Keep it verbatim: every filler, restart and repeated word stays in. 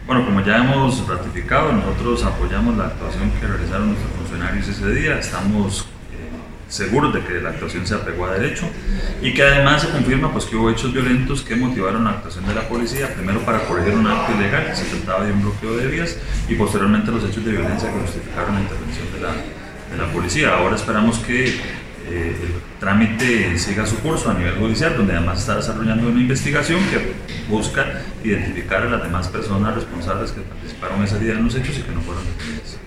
Bueno, como ya hemos ratificado, nosotros apoyamos la actuación que realizaron nuestros funcionarios ese día. Estamos eh, seguros de que la actuación se apegó a derecho y que además se confirma pues, que hubo hechos violentos que motivaron la actuación de la policía, primero para corregir un acto ilegal, se trataba de un bloqueo de vías, y posteriormente los hechos de violencia que justificaron la intervención de la, de la policía. Ahora esperamos que Eh, el trámite siga su curso a nivel judicial, donde además está desarrollando una investigación que busca identificar a las demás personas responsables que participaron ese día en los hechos y que no fueron detenidas.